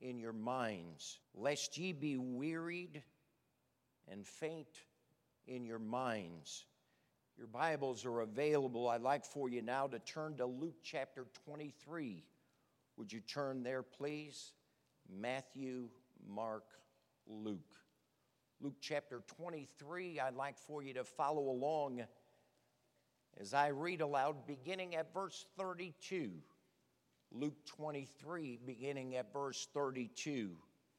in your minds, lest ye be wearied and faint in your minds. Your Bibles are available. I'd like for you now to turn to Luke chapter 23. Would you turn there, please? Matthew, Mark, Luke. Luke chapter 23, I'd like for you to follow along as I read aloud, beginning at verse 32. Luke 23, beginning at verse 32.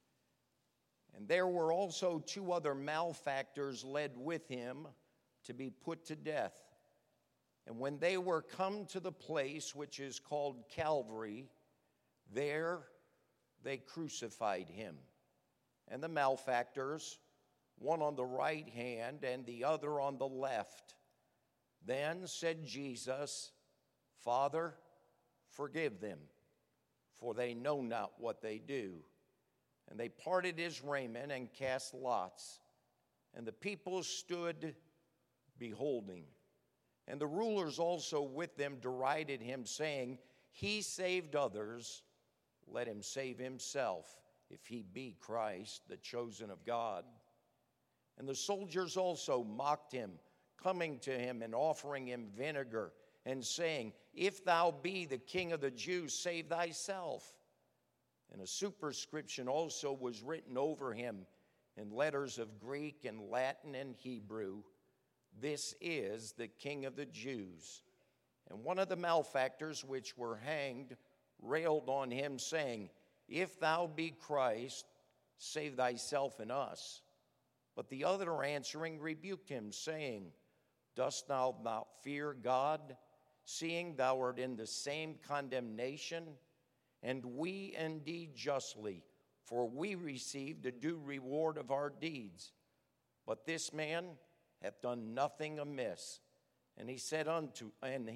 And there were also 2 other malefactors led with him to be put to death. And when they were come to the place which is called Calvary, there they crucified him. And the malefactors, one on the right hand and the other on the left. Then said Jesus, Father, forgive them, for they know not what they do. And they parted his raiment and cast lots. And the people stood beholding. And the rulers also with them derided him, saying, He saved others, let him save himself, if he be Christ, the chosen of God. And the soldiers also mocked him, coming to him and offering him vinegar, and saying, If thou be the King of the Jews, save thyself. And a superscription also was written over him in letters of Greek and Latin and Hebrew, This is the King of the Jews. And one of the malefactors which were hanged railed on him, saying, If thou be Christ, save thyself and us. But the other answering rebuked him, saying, Dost thou not fear God, seeing thou art in the same condemnation? And we indeed justly, for we received a due reward of our deeds. But this man hath done nothing amiss. And he said unto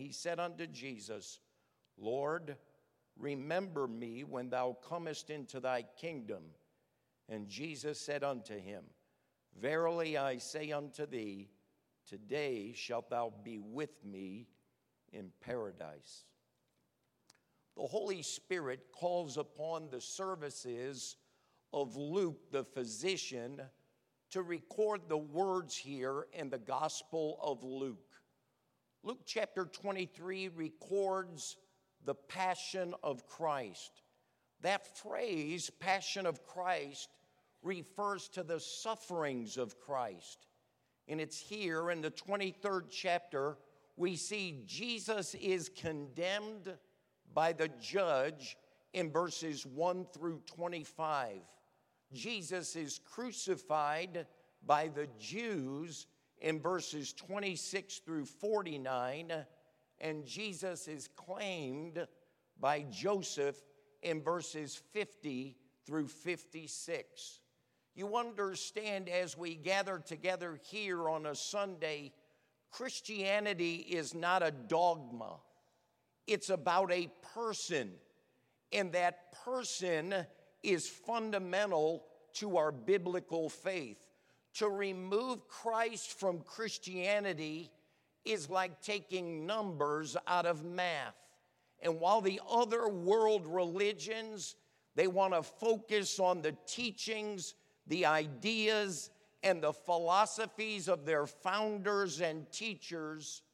Jesus, Lord, remember me when thou comest into thy kingdom. And Jesus said unto him, Verily I say unto thee, today shalt thou be with me in paradise. The Holy Spirit calls upon the services of Luke, the physician, to record the words here in the Gospel of Luke. Luke chapter 23 records the Passion of Christ. That phrase, Passion of Christ, refers to the sufferings of Christ. And it's here in the 23rd chapter, we see Jesus is condemned by the judge in verses 1 through 25. Jesus is crucified by the Jews in verses 26 through 49, and Jesus is claimed by Joseph in verses 50 through 56. You understand, as we gather together here on a Sunday, Christianity is not a dogma. It's about a person, and that person is fundamental to our biblical faith. To remove Christ from Christianity is like taking numbers out of math. And while the other world religions, they want to focus on the teachings, the ideas, and the philosophies of their founders and teachers,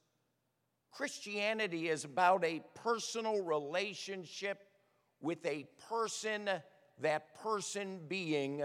Christianity is about a personal relationship with a person, that person being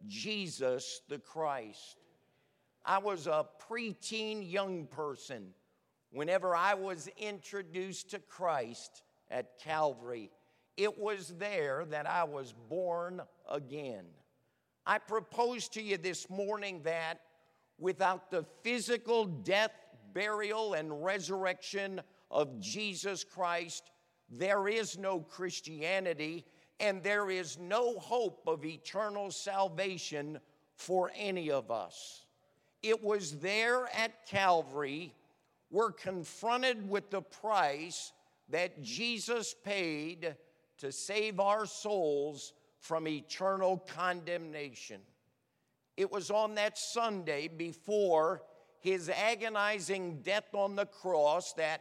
Jesus the Christ. I was a preteen young person whenever I was introduced to Christ at Calvary. It was there that I was born again. I propose to you this morning that without the physical death, burial, and resurrection of Jesus Christ, there is no Christianity, and there is no hope of eternal salvation for any of us. It was there at Calvary we're confronted with the price that Jesus paid to save our souls from eternal condemnation. It was on that Sunday before his agonizing death on the cross that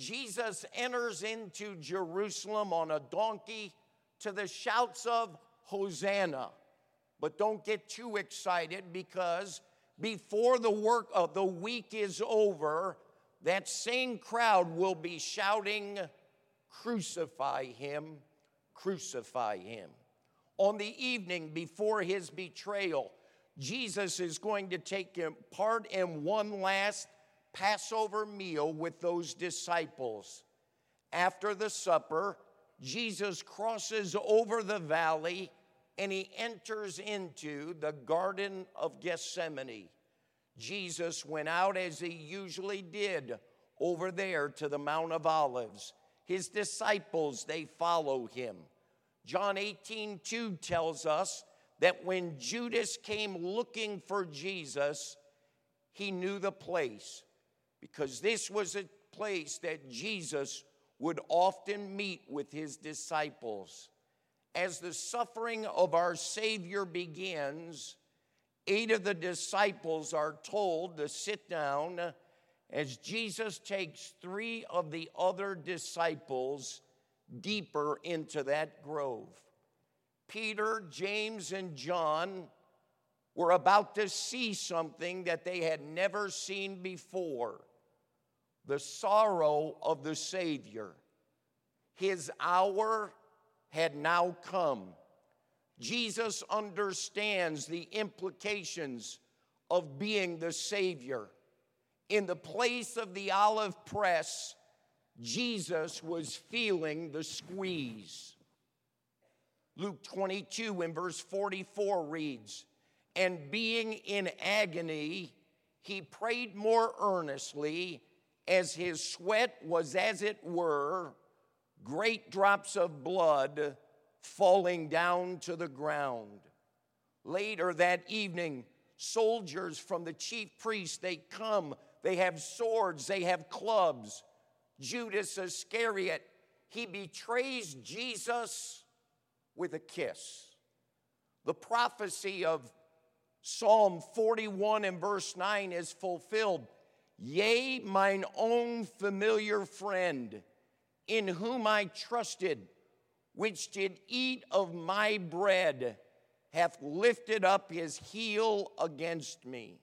Jesus enters into Jerusalem on a donkey to the shouts of Hosanna. But don't get too excited, because before the work of the week is over, that same crowd will be shouting, "Crucify him, crucify him." On the evening before his betrayal, Jesus is going to take part in one last Passover meal with those disciples. After the supper, Jesus crosses over the valley and he enters into the Garden of Gethsemane. Jesus went out as he usually did over there to the Mount of Olives. His disciples, they follow him. John 18:2 tells us that when Judas came looking for Jesus, he knew the place, because this was a place that Jesus would often meet with his disciples. As the suffering of our Savior begins, 8 of the disciples are told to sit down as Jesus takes 3 of the other disciples deeper into that grove. Peter, James, and John were about to see something that they had never seen before: the sorrow of the Savior. His hour had now come. Jesus understands the implications of being the Savior. In the place of the olive press, Jesus was feeling the squeeze. Luke 22 and verse 44 reads, "And being in agony, he prayed more earnestly, as his sweat was as it were great drops of blood falling down to the ground." Later that evening, soldiers from the chief priests, they come, they have swords, they have clubs. Judas Iscariot, he betrays Jesus with a kiss. The prophecy of Psalm 41 and verse 9 is fulfilled. "Yea, mine own familiar friend, in whom I trusted, which did eat of my bread, hath lifted up his heel against me."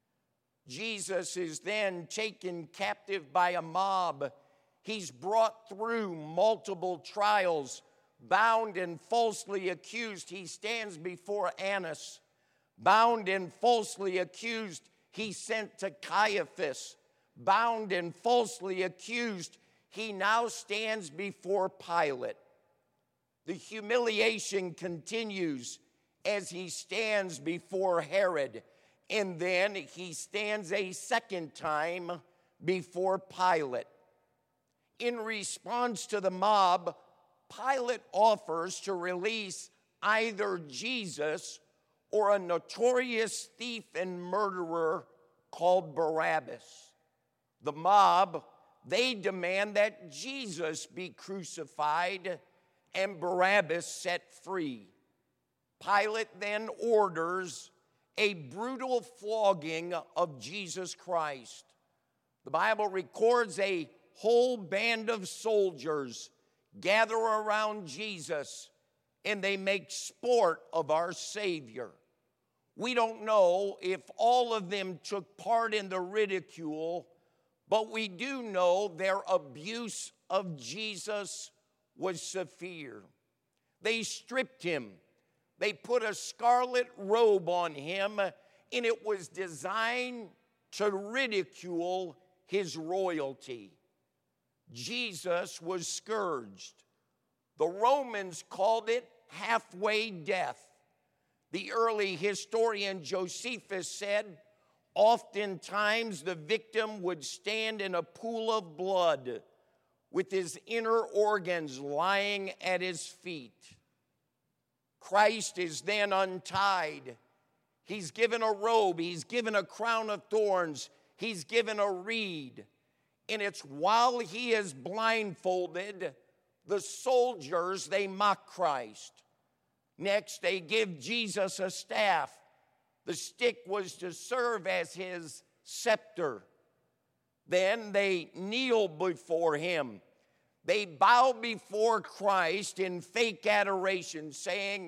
Jesus is then taken captive by a mob. He's brought through multiple trials, bound and falsely accused. He stands before Annas. Bound and falsely accused, he's sent to Caiaphas. Bound and falsely accused, he now stands before Pilate. The humiliation continues as he stands before Herod, and then he stands a second time before Pilate. In response to the mob, Pilate offers to release either Jesus or a notorious thief and murderer called Barabbas. The mob, they demand that Jesus be crucified and Barabbas set free. Pilate then orders a brutal flogging of Jesus Christ. The Bible records a whole band of soldiers gather around Jesus, and they make sport of our Savior. We don't know if all of them took part in the ridicule, but we do know their abuse of Jesus was severe. They stripped him. They put a scarlet robe on him, and it was designed to ridicule his royalty. Jesus was scourged. The Romans called it halfway death. The early historian Josephus said, oftentimes the victim would stand in a pool of blood with his inner organs lying at his feet. Christ is then untied. He's given a robe. He's given a crown of thorns. He's given a reed. And it's while he is blindfolded, the soldiers, they mock Christ. Next, they give Jesus a staff. The stick was to serve as his scepter. Then they kneel before him. They bow before Christ in fake adoration, saying,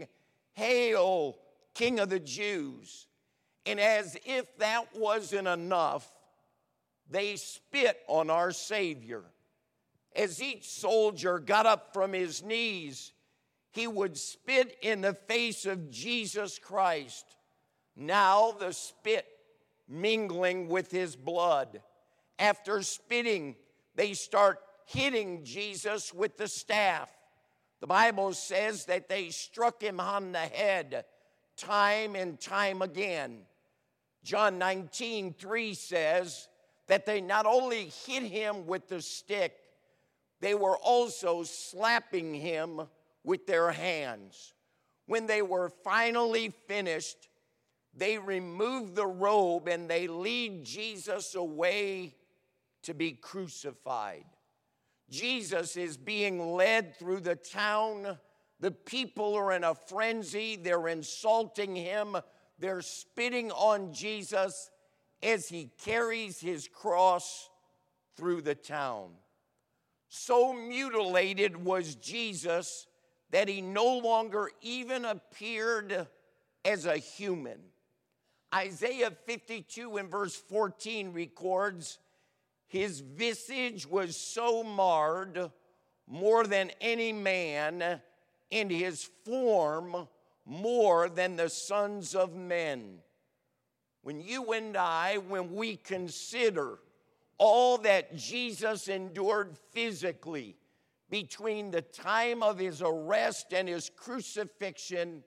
"Hail, King of the Jews." And as if that wasn't enough, they spit on our Savior. As each soldier got up from his knees, he would spit in the face of Jesus Christ. Now the spit mingling with his blood. After spitting, they start hitting Jesus with the staff. The Bible says that they struck him on the head time and time again. John 19:3 says that they not only hit him with the stick, they were also slapping him with their hands. When they were finally finished, they removed the robe and they lead Jesus away to be crucified. Jesus is being led through the town. The people are in a frenzy. They're insulting him. They're spitting on Jesus as he carries his cross through the town. So mutilated was Jesus that he no longer even appeared as a human. Isaiah 52 and verse 14 records, "His visage was so marred more than any man, and his form more than the sons of men." When you and I, when we consider all that Jesus endured physically between the time of his arrest and his crucifixion,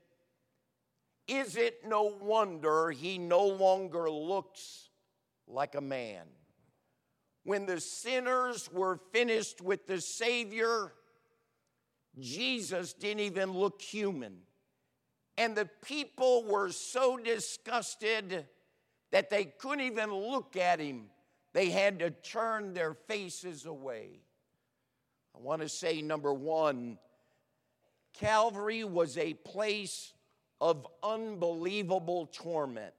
is it no wonder he no longer looks like a man? When the sinners were finished with the Savior, Jesus didn't even look human. And the people were so disgusted that they couldn't even look at him. They had to turn their faces away. I want to say, number one, Calvary was a place of unbelievable torment.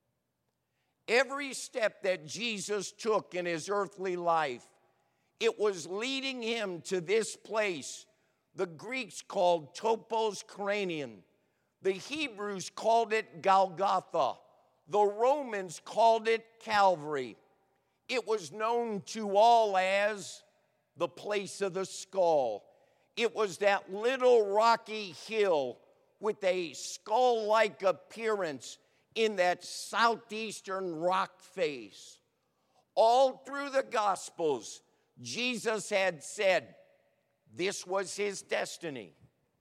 Every step that Jesus took in his earthly life, it was leading him to this place. The Greeks called Topos Cranium. The Hebrews called it Golgotha. The Romans called it Calvary. It was known to all as the place of the skull. It was that little rocky hill with a skull-like appearance in that southeastern rock face. All through the Gospels, Jesus had said this was his destiny.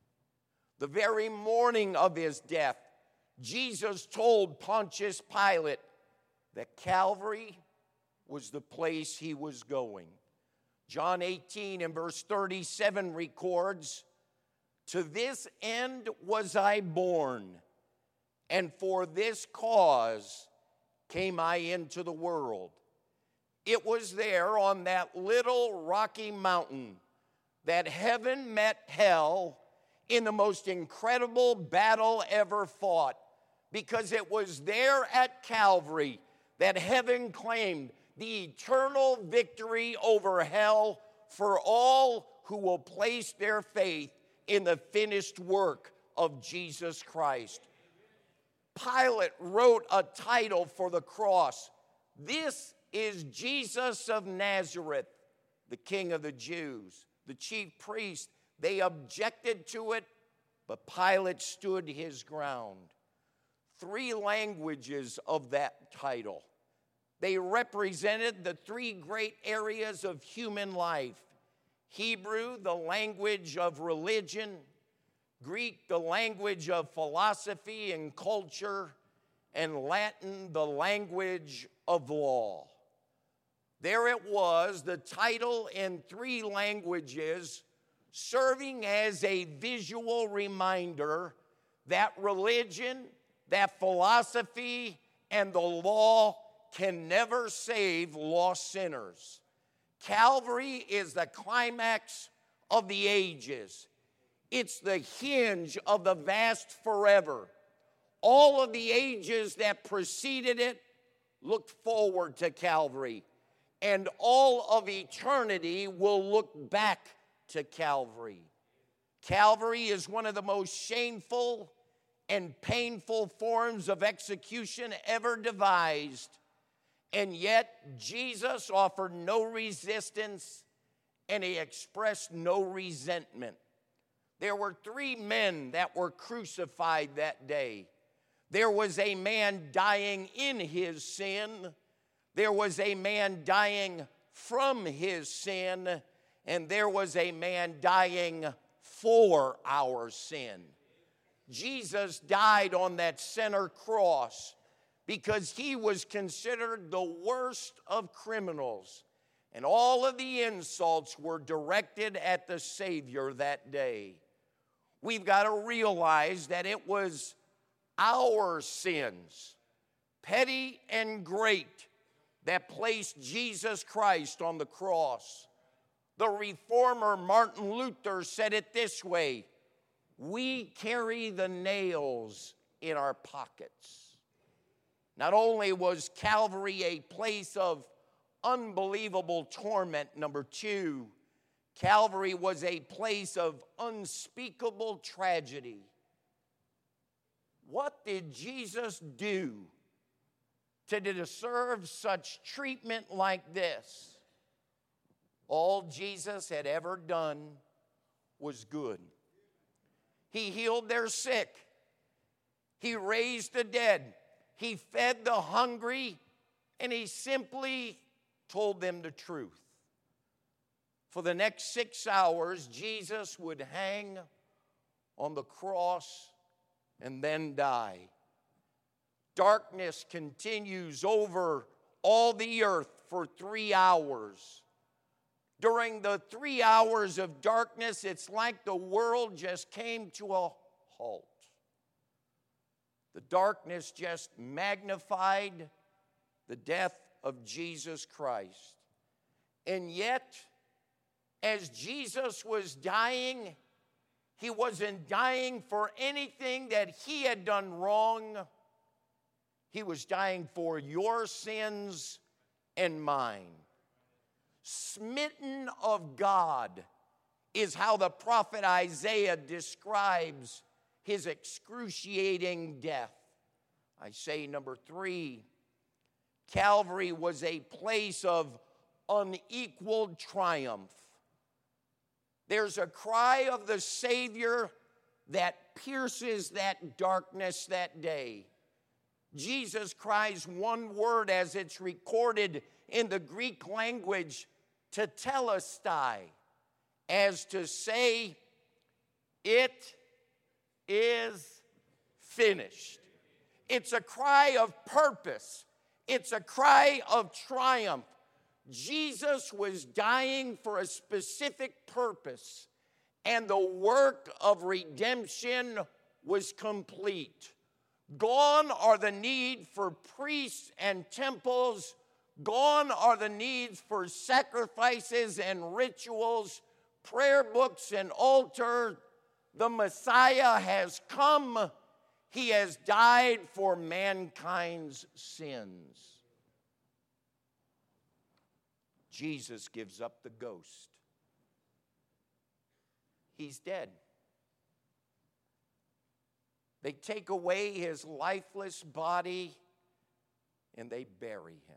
The very morning of his death, Jesus told Pontius Pilate that Calvary was the place he was going. John 18 and verse 37 records, "To this end was I born, and for this cause came I into the world." It was there on that little rocky mountain that heaven met hell in the most incredible battle ever fought, because it was there at Calvary that heaven claimed the eternal victory over hell for all who will place their faith in the finished work of Jesus Christ. Pilate wrote a title for the cross. "This is Jesus of Nazareth, the King of the Jews." The chief priests, they objected to it, but Pilate stood his ground. 3 languages of that title. They represented the 3 great areas of human life. Hebrew, the language of religion. Greek, the language of philosophy and culture. And Latin, the language of law. There it was, the title in 3 languages, serving as a visual reminder that religion, that philosophy, and the law can never save lost sinners. Calvary is the climax of the ages. It's the hinge of the vast forever. All of the ages that preceded it looked forward to Calvary, and all of eternity will look back to Calvary. Calvary is one of the most shameful and painful forms of execution ever devised. And yet, Jesus offered no resistance and he expressed no resentment. There were 3 men that were crucified that day. There was a man dying in his sin. There was a man dying from his sin. And there was a man dying for our sin. Jesus died on that center cross because he was considered the worst of criminals. And all of the insults were directed at the Savior that day. We've got to realize that it was our sins, petty and great, that placed Jesus Christ on the cross. The reformer Martin Luther said it this way: we carry the nails in our pockets. Not only was Calvary a place of unbelievable torment, number 2, Calvary was a place of unspeakable tragedy. What did Jesus do to deserve such treatment like this? All Jesus had ever done was good. He healed their sick. He raised the dead. He fed the hungry, and he simply told them the truth. For the next 6 hours, Jesus would hang on the cross and then die. Darkness continues over all the earth for 3 hours. During the 3 hours of darkness, it's like the world just came to a halt. The darkness just magnified the death of Jesus Christ. And yet, as Jesus was dying, he wasn't dying for anything that he had done wrong. He was dying for your sins and mine. Smitten of God is how the prophet Isaiah describes his excruciating death. I say, number 3, Calvary was a place of unequaled triumph. There's a cry of the Savior that pierces that darkness that day. Jesus cries one word as it's recorded in the Greek language, tetelestai, as to say, it is finished. It's a cry of purpose. It's a cry of triumph. Jesus was dying for a specific purpose, and the work of redemption was complete. Gone are the need for priests and temples. Gone are the needs for sacrifices and rituals, prayer books and altar. The Messiah has come. He has died for mankind's sins. Jesus gives up the ghost. He's dead. They take away his lifeless body and they bury him.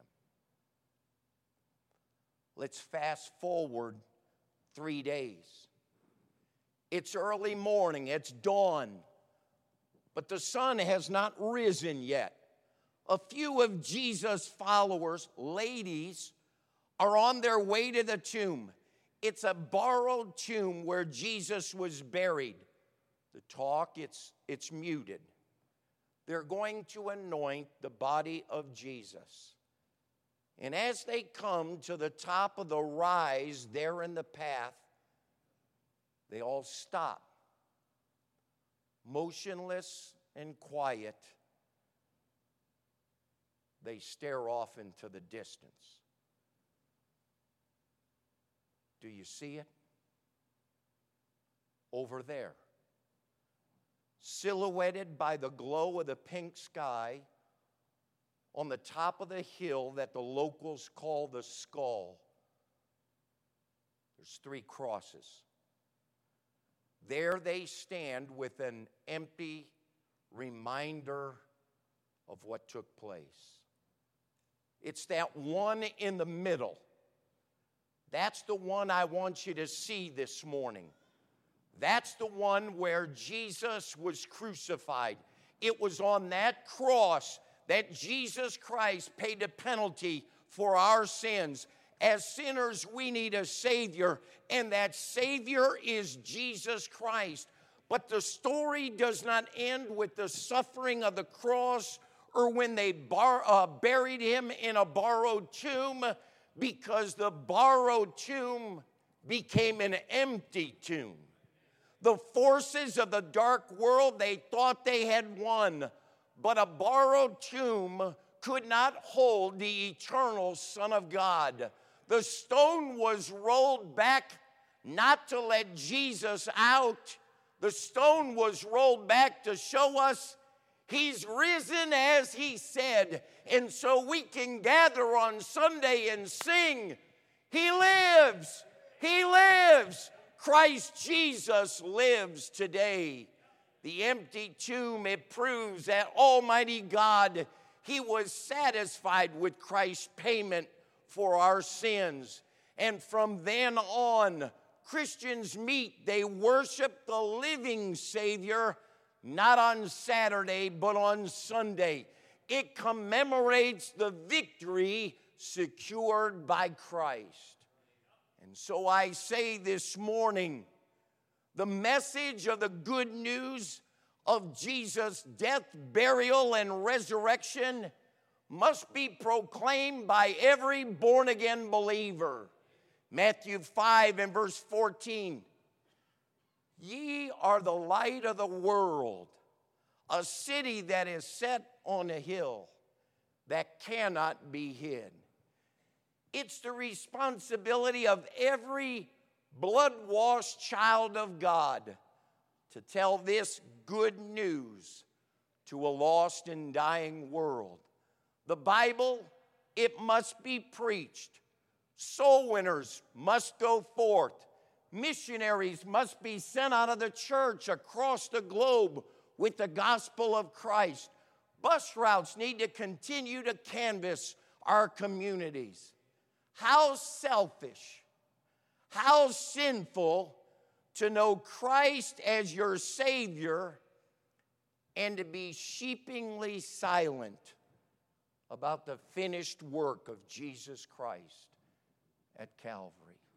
Let's fast forward 3 days. It's early morning, it's dawn, but the sun has not risen yet. A few of Jesus' followers, ladies, are on their way to the tomb. It's a borrowed tomb where Jesus was buried. The talk, it's muted. They're going to anoint the body of Jesus. And as they come to the top of the rise there in the path, they all stop, motionless and quiet. They stare off into the distance. Do you see it? Over there, silhouetted by the glow of the pink sky, on the top of the hill that the locals call the Skull, there's 3 crosses. There they stand with an empty, reminder of what took place. It's that one in the middle. That's the one I want you to see this morning. That's the one where Jesus was crucified. It was on that cross that Jesus Christ paid the penalty for our sins. As sinners, we need a Savior, and that Savior is Jesus Christ. But the story does not end with the suffering of the cross or when they buried him in a borrowed tomb, because the borrowed tomb became an empty tomb. The forces of the dark world, they thought they had won, but a borrowed tomb could not hold the eternal Son of God. The stone was rolled back not to let Jesus out. The stone was rolled back to show us he's risen as he said. And so we can gather on Sunday and sing, he lives, he lives. Christ Jesus lives today. The empty tomb, it proves that Almighty God, he was satisfied with Christ's payment for our sins. And from then on, Christians meet, they worship the living Savior, not on Saturday, but on Sunday. It commemorates the victory secured by Christ. And so I say this morning, the message of the good news of Jesus' death, burial, and resurrection must be proclaimed by every born-again believer. Matthew 5 and verse 14. Ye are the light of the world, a city that is set on a hill that cannot be hid. It's the responsibility of every blood-washed child of God to tell this good news to a lost and dying world. The Bible, it must be preached. Soul winners must go forth. Missionaries must be sent out of the church across the globe with the gospel of Christ. Bus routes need to continue to canvass our communities. How selfish, how sinful to know Christ as your Savior and to be sheepishly silent about the finished work of Jesus Christ at Calvary.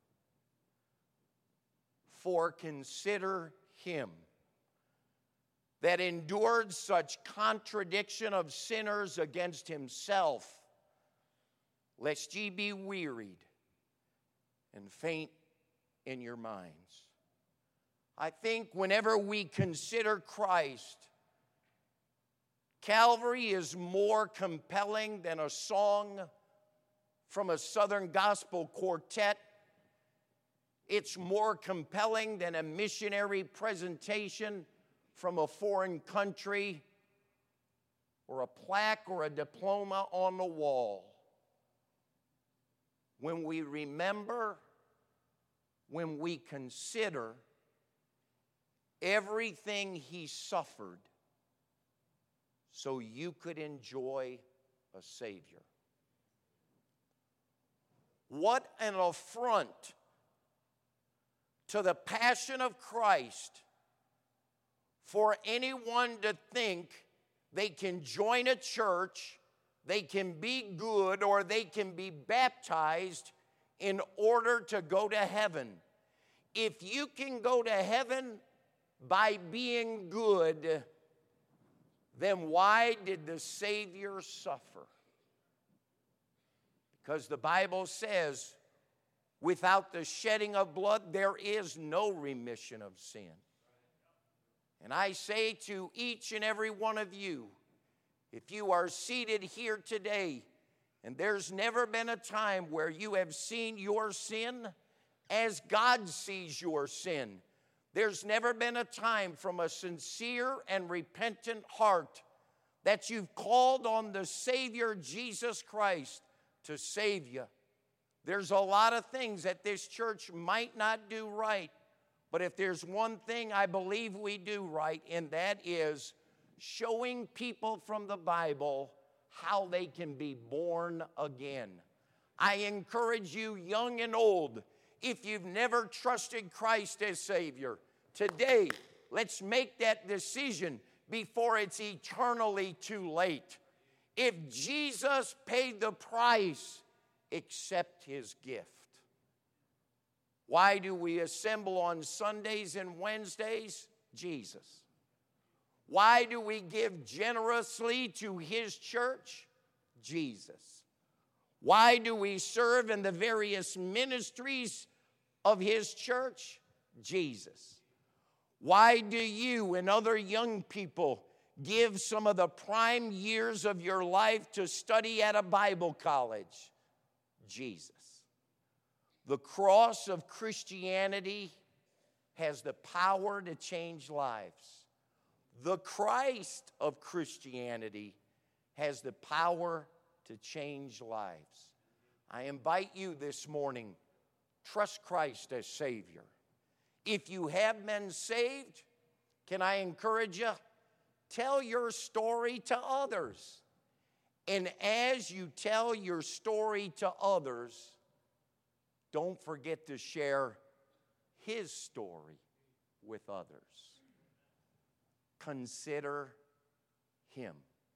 For consider him that endured such contradiction of sinners against himself, lest ye be wearied and faint in your minds. I think whenever we consider Christ, Calvary is more compelling than a song from a Southern gospel quartet. It's more compelling than a missionary presentation from a foreign country or a plaque or a diploma on the wall. When we remember, when we consider everything he suffered so you could enjoy a Savior. What an affront to the passion of Christ for anyone to think they can join a church, they can be good, or they can be baptized in order to go to heaven. If you can go to heaven by being good, then why did the Savior suffer? Because the Bible says, without the shedding of blood, there is no remission of sin. And I say to each and every one of you, if you are seated here today, and there's never been a time where you have seen your sin as God sees your sin, there's never been a time from a sincere and repentant heart that you've called on the Savior Jesus Christ to save you. There's a lot of things that this church might not do right, but if there's one thing I believe we do right, and that is showing people from the Bible how they can be born again. I encourage you, young and old, if you've never trusted Christ as Savior, today, let's make that decision before it's eternally too late. If Jesus paid the price, accept his gift. Why do we assemble on Sundays and Wednesdays? Jesus. Why do we give generously to his church? Jesus. Why do we serve in the various ministries of his church? Jesus. Why do you and other young people give some of the prime years of your life to study at a Bible college? Jesus. The cross of Christianity has the power to change lives. The Christ of Christianity has the power to change lives. I invite you this morning, trust Christ as Savior. If you have been saved, can I encourage you? Tell your story to others. And as you tell your story to others, don't forget to share his story with others. Consider him.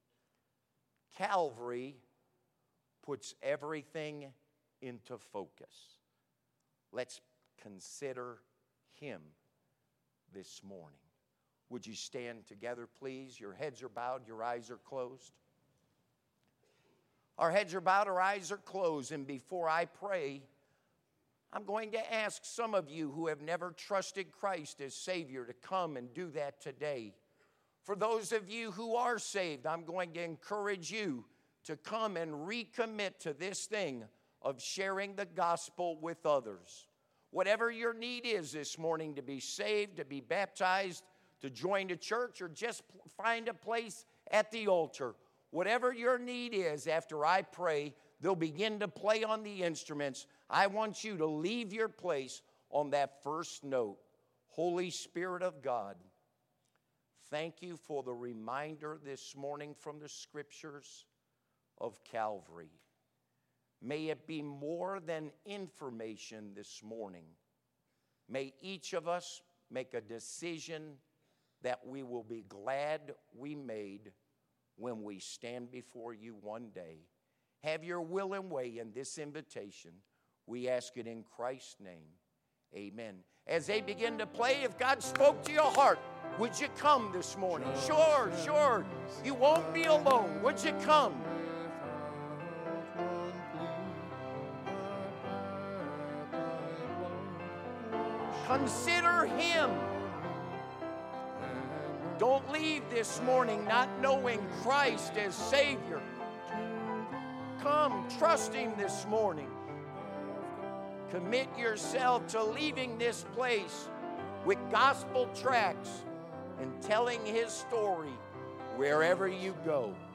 Calvary puts everything into focus. Let's consider him this morning. Would you stand together, please? Your heads are bowed, your eyes are closed. Our heads are bowed, our eyes are closed, and before I pray, I'm going to ask some of you who have never trusted Christ as Savior to come and do that today. For those of you who are saved, I'm going to encourage you to come and recommit to this thing of sharing the gospel with others. Whatever your need is this morning, to be saved, to be baptized, to join a church, or just find a place at the altar, whatever your need is, after I pray, they'll begin to play on the instruments. I want you to leave your place on that first note. Holy Spirit of God, thank you for the reminder this morning from the Scriptures of Calvary. May it be more than information this morning. May each of us make a decision that we will be glad we made when we stand before you one day. Have your will and way in this invitation. We ask it in Christ's name. Amen. As they begin to play, if God spoke to your heart, would you come this morning? Sure. You won't be alone. Would you come? Consider him. Don't leave this morning not knowing Christ as Savior. Come, trust him this morning. Commit yourself to leaving this place with gospel tracts and telling his story wherever you go.